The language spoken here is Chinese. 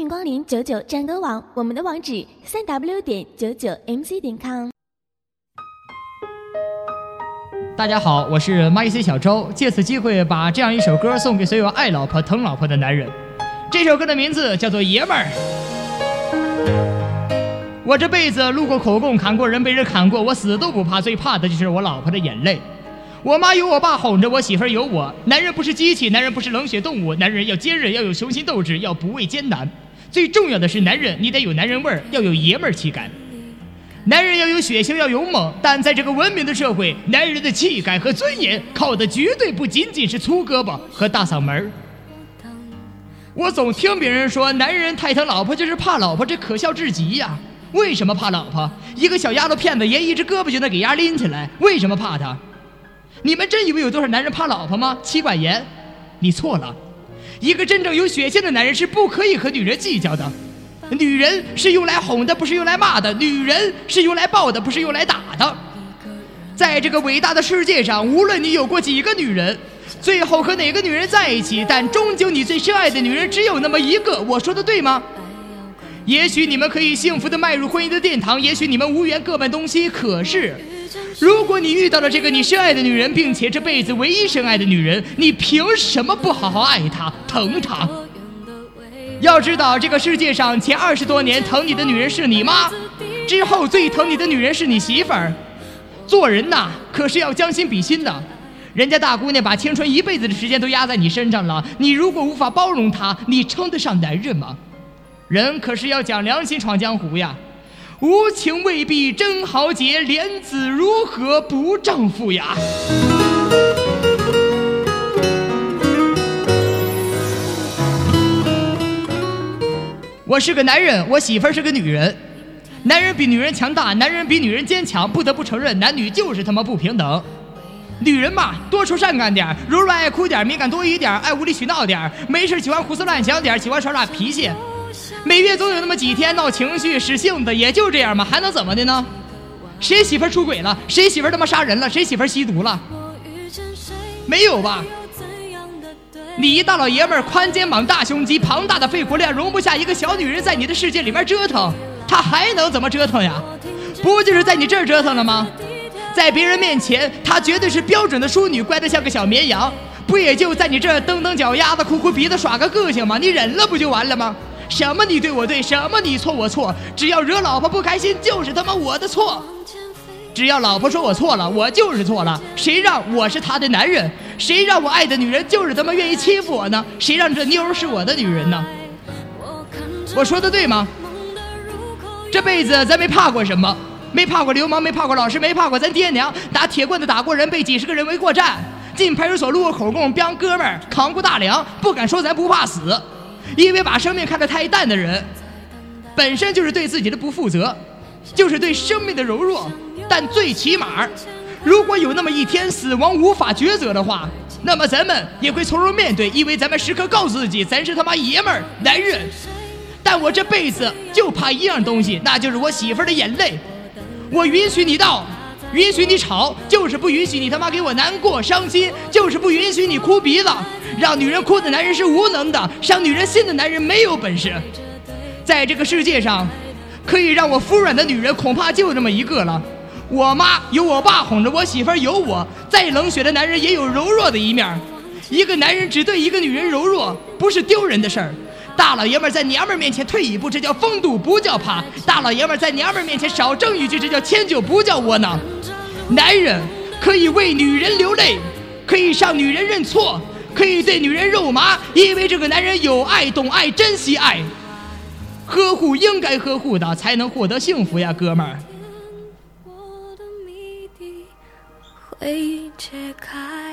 迎光临99战歌网，我们的网址3w.99mc.com。 大家好，我是 MyC 小周，借此机会把这样一首歌送给所有爱老婆疼老婆的男人。这首歌的名字叫做《爷们儿》。我这辈子路过口供，砍过人，被人砍过，我死都不怕，最怕的就是我老婆的眼泪。我妈有我爸哄着，我媳妇儿有我。男人不是机器，男人不是冷血动物，男人要坚韧，要有雄心斗志，要不畏艰难。最重要的是，男人你得有男人味儿，要有爷们儿气概。男人要有血性，要有猛，但在这个文明的社会，男人的气概和尊严靠的绝对不仅仅是粗胳膊和大嗓门。我总听别人说，男人太疼老婆就是怕老婆，这可笑至极呀！为什么怕老婆？一个小丫头片子爷一只胳膊就能给丫拎起来，为什么怕她？你们真以为有多少男人怕老婆吗？妻管严，你错了。一个真正有血性的男人是不可以和女人计较的。女人是用来哄的，不是用来骂的；女人是用来抱的，不是用来打的。在这个伟大的世界上，无论你有过几个女人，最后和哪个女人在一起，但终究你最深爱的女人只有那么一个。我说的对吗？也许你们可以幸福地迈入婚姻的殿堂，也许你们无缘各奔东西，可是如果你遇到了这个你深爱的女人，并且这辈子唯一深爱的女人，你凭什么不好好爱她、疼她？要知道，这个世界上前20多年疼你的女人是你妈，之后最疼你的女人是你媳妇儿。做人呐，可是要将心比心的。人家大姑娘把青春一辈子的时间都压在你身上了，你如果无法包容她，你称得上男人吗？人可是要讲良心闯江湖呀。无情未必真豪杰，莲子如何不丈夫呀？我是个男人，我媳妇儿是个女人。男人比女人强大，男人比女人坚强，不得不承认，男女就是他妈不平等。女人嘛，多愁善感点，柔软爱哭点，敏感多疑点，爱无理取闹点，没事喜欢胡思乱想点，喜欢耍脾气。每月总有那么几天闹情绪使性子，也就这样嘛，还能怎么的呢？谁媳妇出轨了？谁媳妇他妈杀人了？谁媳妇吸毒了？没有吧？你一大老爷们儿，宽肩膀大胸肌，庞大的肺活量，容不下一个小女人在你的世界里面折腾，她还能怎么折腾呀？不就是在你这儿折腾了吗？在别人面前她绝对是标准的淑女，乖得像个小绵羊，不也就在你这儿蹬蹬脚丫子，哭哭鼻子，耍个个性吗？你忍了不就完了吗？什么你对我对，什么你错我错，只要惹老婆不开心，就是他妈我的错。只要老婆说我错了，我就是错了。谁让我是他的男人？谁让我爱的女人就是他妈愿意欺负我呢？谁让这妞是我的女人呢？我说的对吗？这辈子咱没怕过什么，没怕过流氓，没怕过老师，没怕过咱爹娘，打铁棍子打过人，被几十个人围过站，进派出所录过口供，帮哥们儿扛过大梁，不敢说咱不怕死。因为把生命看得太淡的人，本身就是对自己的不负责，就是对生命的柔弱。但最起码，如果有那么一天死亡无法抉择的话，那么咱们也会从容面对，因为咱们时刻告诉自己，咱是他妈爷们儿男人。但我这辈子就怕一样东西，那就是我媳妇儿的眼泪。我允许你闹，允许你吵，就是不允许你他妈给我难过伤心，就是不允许你哭鼻子。让女人哭的男人是无能的，伤女人心的男人没有本事。在这个世界上，可以让我服软的女人恐怕就这么一个了。我妈有我爸哄着，我媳妇儿有我。再冷血的男人也有柔弱的一面。一个男人只对一个女人柔弱，不是丢人的事儿。大老爷们在娘们面前退一步，这叫风度，不叫怕。大老爷们在娘们面前少争一句，这叫迁就，不叫窝囊。男人可以为女人流泪，可以向女人认错，可以对女人肉麻，因为这个男人有爱，懂爱，珍惜爱，呵护应该呵护的，才能获得幸福呀，哥们儿。 我的谜底会解开。